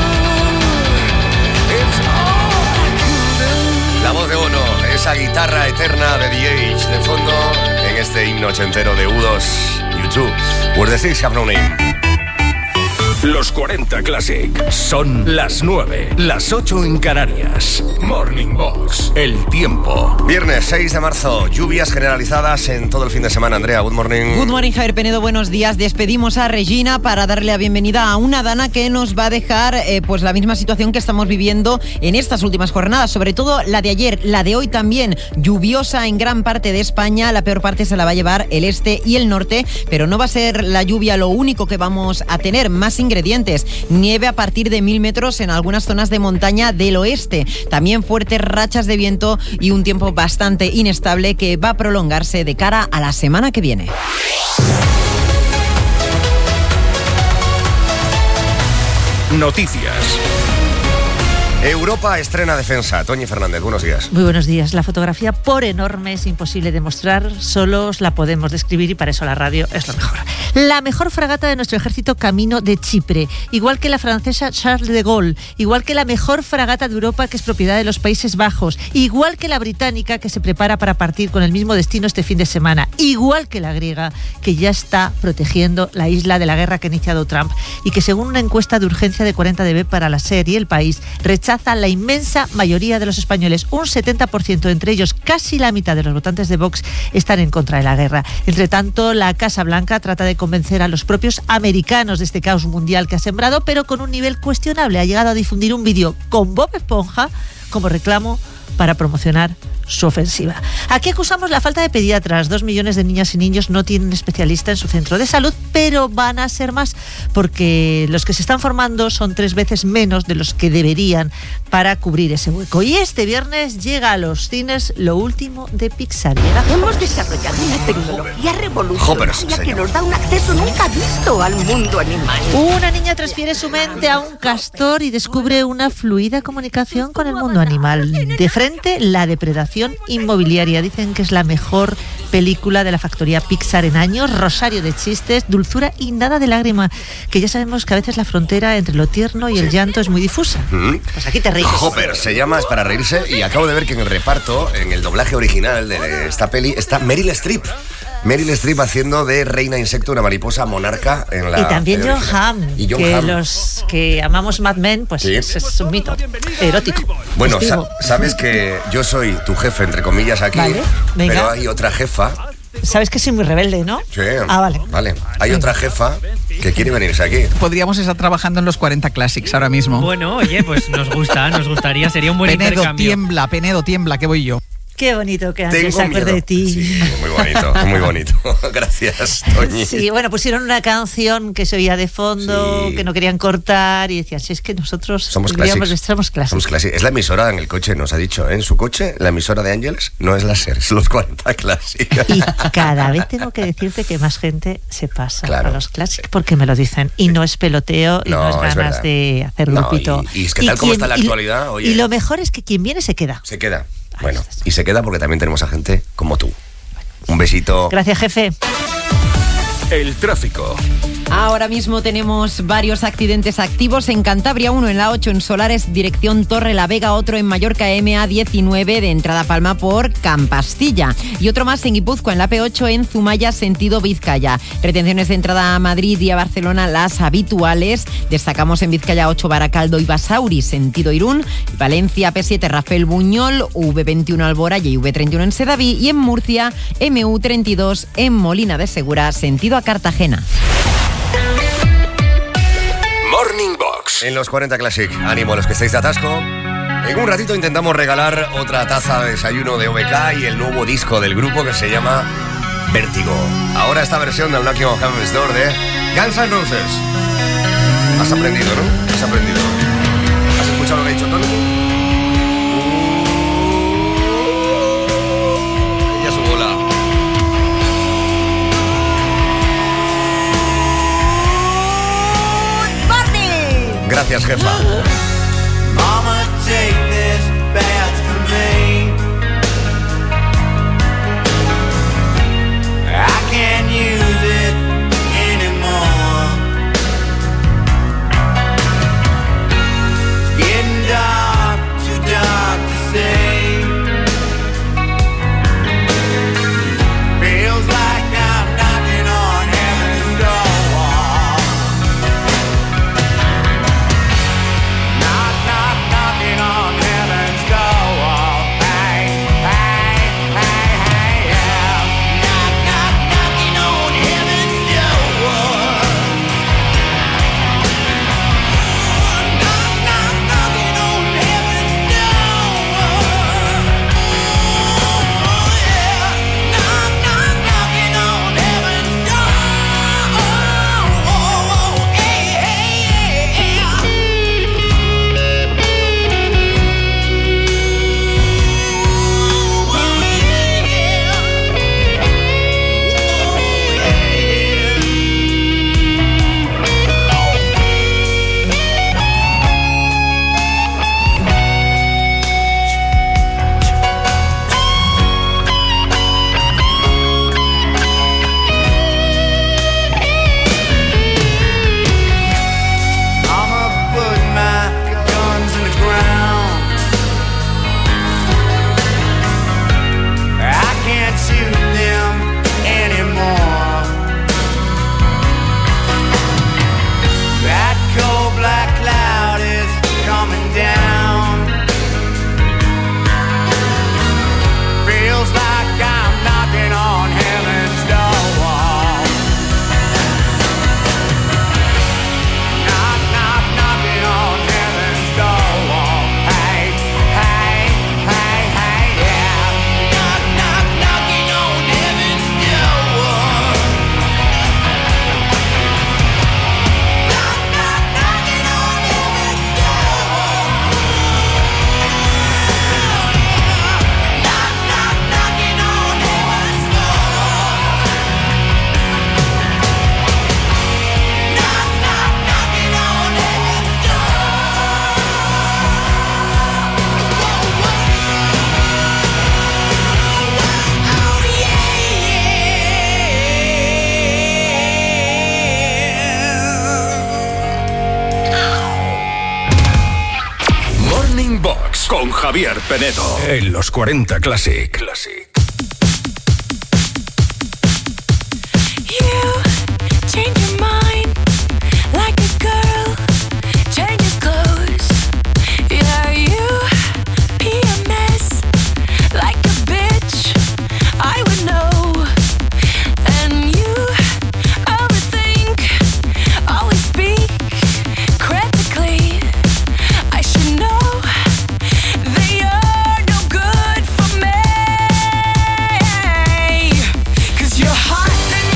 It's all I can do. La voz de Bono, esa guitarra eterna de D H de fondo en este himno ochentero de U dos, YouTube. Where the Six Have No Name. Los cuarenta Classic son las nueve, las ocho en Canarias. Morning Box, el tiempo. Viernes seis de marzo, lluvias generalizadas en todo el fin de semana. Andrea, good morning. Good morning, Javier Penedo, buenos días. Despedimos a Regina para darle la bienvenida a una dana que nos va a dejar eh, pues la misma situación que estamos viviendo en estas últimas jornadas, sobre todo la de ayer, la de hoy también, lluviosa en gran parte de España. La peor parte se la va a llevar el este y el norte, pero no va a ser la lluvia lo único que vamos a tener. Más ingredientes. Nieve a partir de mil metros en algunas zonas de montaña del oeste. También fuertes rachas de viento y un tiempo bastante inestable que va a prolongarse de cara a la semana que viene. Noticias. Europa estrena defensa. Toñi Fernández, buenos días. Muy buenos días. La fotografía, por enorme, es imposible de mostrar, solo os la podemos describir y para eso la radio es lo mejor. La mejor fragata de nuestro ejército camino de Chipre, igual que la francesa Charles de Gaulle, igual que la mejor fragata de Europa que es propiedad de los Países Bajos, igual que la británica que se prepara para partir con el mismo destino este fin de semana, igual que la griega que ya está protegiendo la isla de la guerra que ha iniciado Trump y que según una encuesta de urgencia de cuarenta D B para la SER y El País rechaza la inmensa mayoría de los españoles. Un setenta por ciento, entre ellos casi la mitad de los votantes de Vox, están en contra de la guerra. Entre tanto, la Casa Blanca trata de convencer a los propios americanos de este caos mundial que ha sembrado, pero con un nivel cuestionable. Ha llegado a difundir un vídeo con Bob Esponja como reclamo para promocionar su ofensiva. Aquí acusamos la falta de pediatras. Dos millones de niñas y niños no tienen especialista en su centro de salud, pero van a ser más porque los que se están formando son tres veces menos de los que deberían para cubrir ese hueco. Y este viernes llega a los cines lo último de Pixar. Hemos desarrollado una tecnología revolucionaria que nos da un acceso nunca visto al mundo animal. Una niña transfiere su mente a un castor y descubre una fluida comunicación con el mundo animal. De frente, la depredación inmobiliaria. Dicen que es la mejor película de la factoría Pixar en años. Rosario de chistes, dulzura y nada de lágrima. Que ya sabemos que a veces la frontera entre lo tierno y el llanto es muy difusa. ¿Mm? Pues aquí te ríes. Hopper se llama, es para reírse, y acabo de ver que en el reparto, en el doblaje original de esta peli, está Meryl Streep. Meryl Streep haciendo de reina insecto, una mariposa monarca en la... Y también John Hamm, y John que Hamm. Los que amamos Mad Men, pues Sí. es, es un mito erótico. Bueno, festivo. sa- sabes que yo soy tu jefe, entre comillas, aquí, Vale, venga. pero hay otra jefa. Sabes que soy muy rebelde, ¿no? Sí, Ah, vale. Vale. Hay otra jefa que quiere venirse aquí. Podríamos estar trabajando en los cuarenta Classics ahora mismo. Bueno, oye, pues nos gusta, nos gustaría, sería un buen Penedo, intercambio. tiembla, Penedo, tiembla, que voy yo. Qué bonito que Ángel Tengo se acuerde miedo. de ti. Sí, muy bonito, muy bonito. Gracias, Toñi. Sí, bueno, pusieron una canción que se oía de fondo, Sí. que no querían cortar y decían, si es que nosotros Somos vivíamos- Classics. somos Classics. Somos Classics. Es la emisora en el coche, nos ha dicho, ¿eh? En su coche, la emisora de Ángeles no es la SER, es los cuarenta Classics. Y cada vez tengo que decirte que más gente se pasa Claro. a los Classics porque me lo dicen. Y no es peloteo y no, No, es es ganas verdad. de hacer No, grupito. y- y es que tal como está la y- actualidad, oye. Y lo mejor es que quien viene se queda. Se queda. Bueno, y se queda porque también tenemos a gente como tú. Un besito. Gracias, jefe. El tráfico. Ahora mismo tenemos varios accidentes activos en Cantabria, uno en la ocho en Solares, dirección Torre la Vega, otro en Mallorca M A diecinueve de entrada a Palma por Campastilla y otro más en Guipúzcoa en la P ocho en Zumaya sentido Vizcaya. Retenciones de entrada a Madrid y a Barcelona las habituales. Destacamos en Vizcaya ocho Baracaldo y Basauri sentido Irún, Valencia P siete Rafael Buñol, V veintiuno Alboraya y V treinta y uno en Sedaví y en Murcia M U treinta y dos en Molina de Segura sentido a Cartagena. Morning Box. En los cuarenta Classic. Ánimo a los que estáis de atasco. En un ratito intentamos regalar otra taza de desayuno de O B K y el nuevo disco del grupo que se llama Vértigo. Ahora esta versión del Knocking on Heaven's Door de Guns N' Roses. Has aprendido, ¿no? Has aprendido. ¿Has escuchado lo que ha dicho Tony? Ya su bola. Gracias, jefa. Mama, take this badge from me. I can't use it anymore. It's getting dark, too dark to see. Feels like I'm knocking on heaven's door. Morning Box con Javier Penedo en los cuarenta Classic. Classic. Change your mind like a girl changes clothes. Yeah, you be a mess like a bitch. I would know. And you overthink, always speak critically. I should know that you're no good for me. 'Cause you're hot.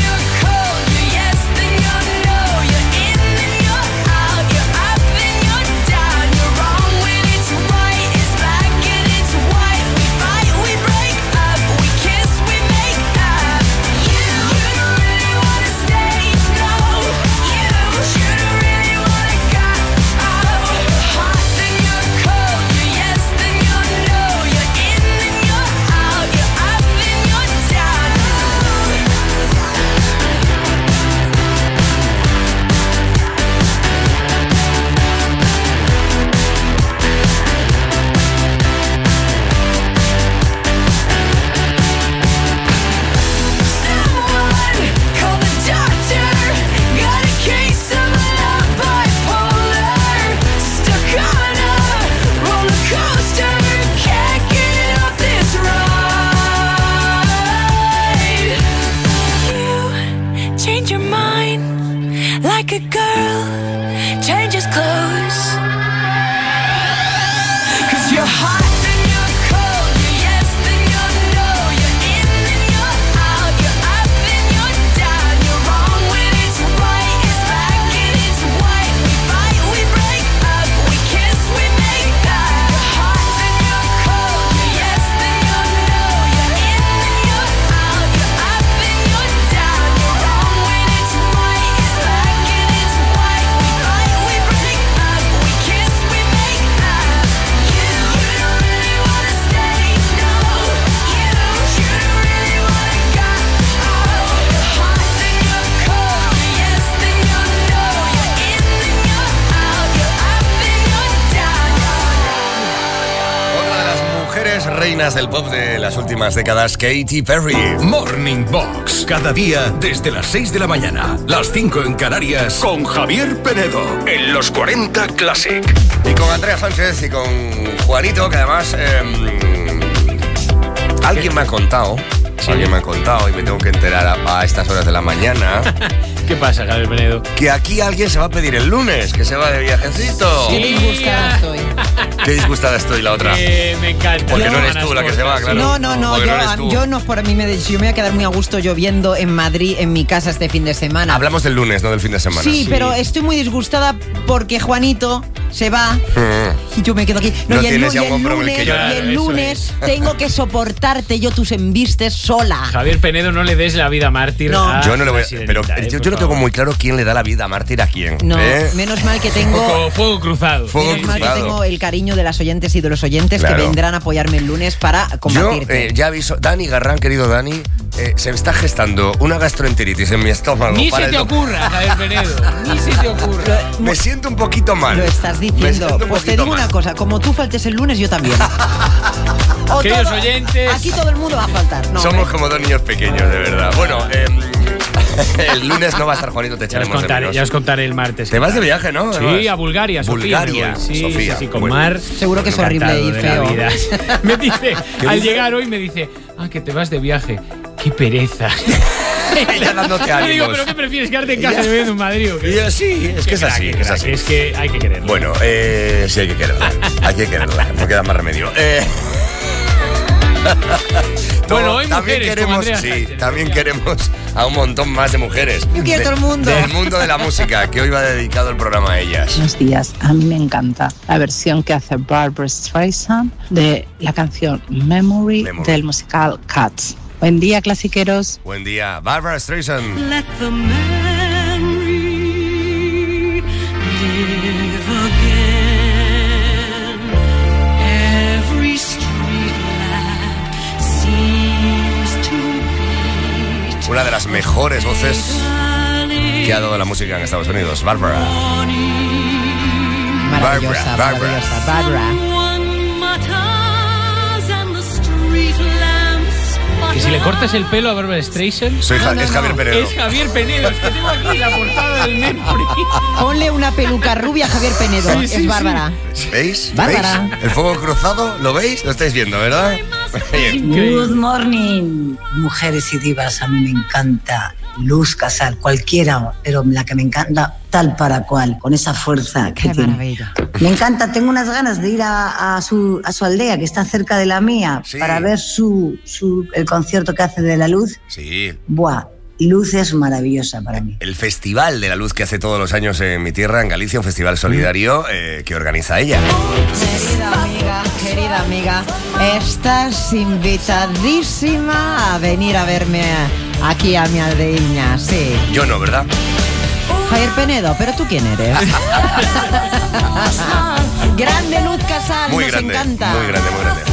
Reinas del pop de las últimas décadas, Katy Perry. Morning Box, cada día desde las seis de la mañana, las cinco en Canarias, con Javier Penedo en los cuarenta Classic. Y con Andrea Sánchez y con Juanito, que además eh, alguien me ha contado, ¿Sí? alguien me ha contado y me tengo que enterar a, a estas horas de la mañana. ¿Qué pasa, Javier Penedo? Que aquí alguien se va a pedir el lunes, que se va de viajecito. Qué disgustada estoy. Qué disgustada estoy, la otra. Eh, me encanta. Porque yo, no eres tú la que se va, claro. No, no, no, yo no, no, yo no por mí me de, yo me voy a quedar muy a gusto lloviendo en Madrid, en mi casa este fin de semana. Hablamos del lunes, no del fin de semana. Sí, sí. Pero estoy muy disgustada porque Juanito se va mm. y yo me quedo aquí. No, no y tienes el, ya un hombro lunes, en el que llorar. Y el lunes tengo que soportarte yo tus embistes sola. Javier Penedo, no le des la vida mártir no. a Yo no le voy a... Pero eh, yo, yo no tengo muy claro quién le da la vida mártir a quién. No, ¿eh? menos mal que tengo... Fuego, fuego cruzado. Fuego menos cruzado. mal que tengo el cariño de las oyentes y de los oyentes claro. que vendrán a apoyarme el lunes para combatirte. Yo eh, ya aviso, Dani Garrán, querido Dani, eh, se está gestando una gastroenteritis en mi estómago. Ni para se te el... ocurra, Javier Penedo, ni se te ocurra. Me siento un poquito mal. Lo estás diciendo. Pues te digo mal. una cosa, como tú faltes el lunes, yo también. O Queridos todo, oyentes, aquí todo el mundo va a faltar. No, somos hombre. como dos niños pequeños, de verdad. Bueno, eh, el lunes no va a estar Juanito, te echaremos ya os contaré, de ya os contaré el martes. Te vas de viaje, ¿no? Sí, Además. a Bulgaria, Sofía. Bulgaria, Sí, Sofía. sí, sí, con Bueno, Mar. Seguro que es horrible y feo. Me dice, al dice? llegar hoy me dice, ah, que te vas de viaje. Qué pereza. Ella dándote ánimos. Le digo, ¿pero qué prefieres, quedarte en casa viviendo en Madrid o qué? Y yo, sí, es que es así, crack, es crack, así. Es que hay que quererlo. Bueno, eh, sí hay que quererla. Hay que quererla, no queda más remedio. Eh... Bueno, hoy también mujeres, queremos, como Andrea sí, Sánchez, también queremos a un montón más de mujeres. Yo quiero de, todo el mundo. Del mundo de la música, que hoy va dedicado el programa a ellas. Buenos días, a mí me encanta la versión que hace Barbra Streisand de la canción Memory, Memory. del musical Cats. Buen día, clasiqueros. Buen día, Barbra Streisand. Let the memory live again. Every street lamp seems to beat. Una de las mejores voces que ha dado la música en Estados Unidos, Barbara. Maravillosa, Barbara, maravillosa, Barbara. Que si le cortas el pelo a Barbra Streisand... Soy ja- No, no, es no. Javier Penedo. Es Javier Penedo, es que tengo aquí la portada del Memfrey. Ponle una peluca rubia a Javier Penedo. Sí, sí, es sí. Bárbara. ¿Veis? Bárbara. ¿Veis? El fuego cruzado, ¿lo veis? Lo estáis viendo, ¿verdad? Bien. Good morning, mujeres y divas. A mí me encanta Luz Casal, cualquiera, pero la que me encanta tal para cual, con esa fuerza que Qué tiene. maravilla. Me encanta, tengo unas ganas de ir a, a, su, a su aldea, que está cerca de la mía, Sí. para ver su, su, el concierto que hace de la Luz. Sí. Buah, Luz es maravillosa para mí. El Festival de la Luz que hace todos los años en mi tierra, en Galicia, un festival solidario eh, que organiza ella. Querida amiga, querida amiga, estás invitadísima a venir a verme aquí a mi aldeíña, sí. Yo no, ¿verdad? Javier Penedo, ¿pero tú quién eres? Grande Luz Casal, Muy nos grande, encanta. muy grande, muy grande.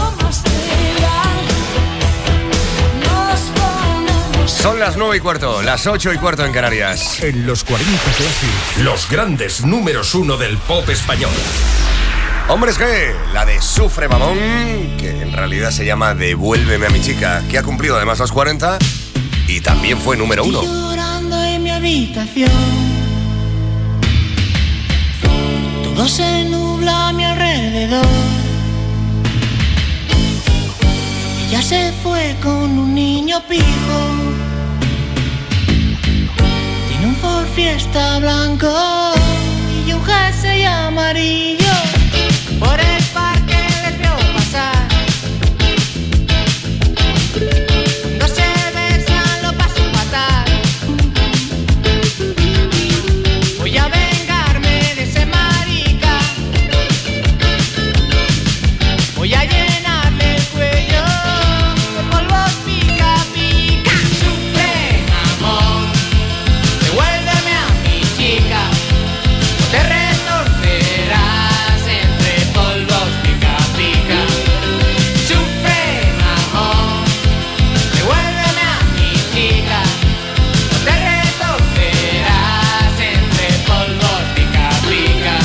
Son las nueve y cuarto, las ocho y cuarto en Canarias. En los cuarenta Classic, los grandes números uno del pop español. Hombres que la de Sufre Mamón, que en realidad se llama Devuélveme a mi chica, que ha cumplido además los cuarenta y también fue número uno. Estoy llorando en mi habitación. Todo se nubla a mi alrededor. Ella se fue con un niño pijo. Tiene un Ford Fiesta blanco y un jersey amarillo. Por el parque les veo pasar. Cuando se besan lo paso fatal. Voy a vengarme de ese marica. Voy a llenarle el cuello de polvos pica pica. Sufre, amor, devuélveme a mi chica. No te retorcerás entre polvos pica pica. Sufre, amor, devuélveme a mi chica. No te retorcerás entre polvos pica pica.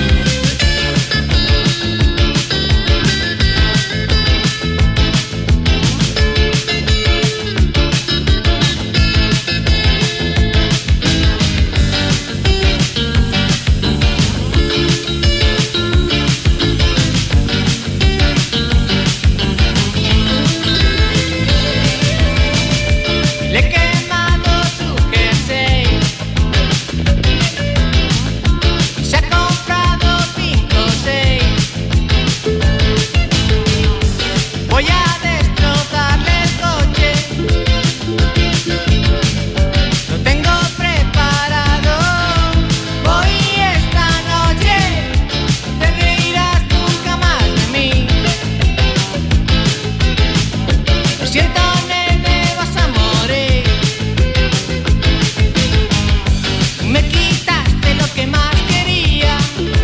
Le he quemado su jersey y se ha comprado cinco o seis. Voy a destrozarle el coche. Lo tengo preparado. Voy esta noche. No te reirás nunca más de mí. Lo siento, nene, vas a morir. Me quitaste lo que más quería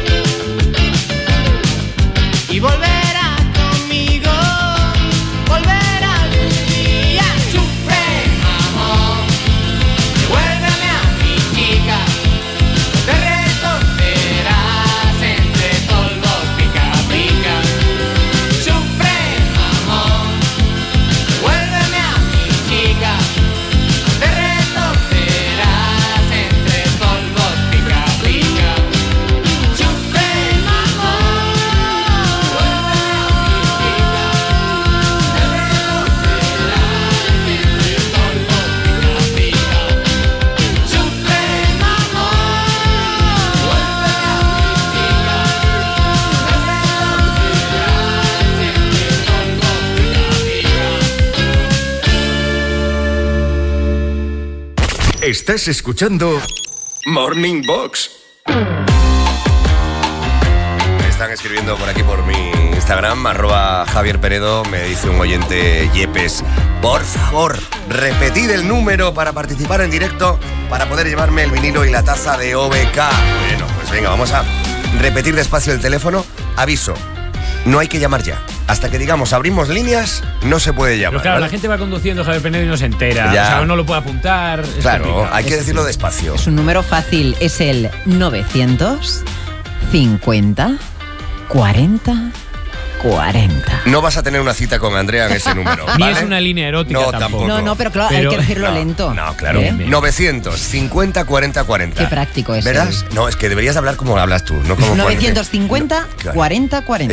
y volverá conmigo, volverá algún día. Sufre, amor, devuélveme a mi chica. No te retorcerás entre polvos pica pica. Sufre, amor, devuélveme a mi chica. No te retorcerás entre polvos pica pica. Sufre, amor, devuélveme a mi chica. No te retorcerás entre polvos pica pica. Sufre, amor, devuélveme a mi chica. No te Estás escuchando Morning Box. Me están escribiendo por aquí por mi Instagram, arroba Javier Penedo, me dice un oyente Yepes, por favor, repetid el número para participar en directo, para poder llevarme el vinilo y la taza de O B K. Bueno, pues venga, vamos a repetir despacio el teléfono. Aviso, no hay que llamar ya. Hasta que digamos abrimos líneas, no se puede llamar. Pero claro, ¿vale? la gente va conduciendo Javier Penedo y no se entera. Ya. O sea, no lo puede apuntar. es Claro, complicado. hay que Es- decirlo despacio. Es un número fácil, es el novecientos cincuenta cuarenta cuarenta. No vas a tener una cita con Andrea en ese número, ¿vale? Ni es una línea erótica No, tampoco. tampoco. No, no, pero claro, hay Pero- que decirlo No, lento. No, claro. ¿Eh? novecientos cincuenta cuarenta cuarenta. Qué práctico es. ¿Verás? No, es que deberías hablar como hablas tú, no como novecientos cincuenta cuarenta cuarenta.